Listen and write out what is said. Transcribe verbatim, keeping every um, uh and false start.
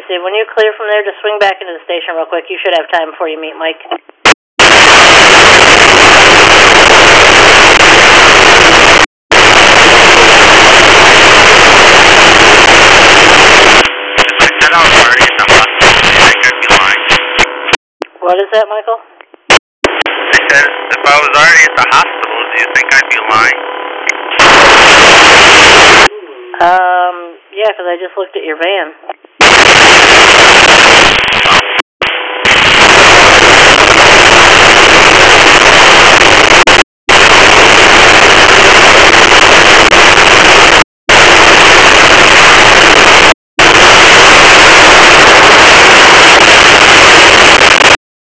Steve. When you clear from there, just swing back into the station real quick. You should have time before you meet Mike. What is that, Michael? I said, if I was already at the hospital, do you think I'd be lying? Um, yeah, because I just looked at your van.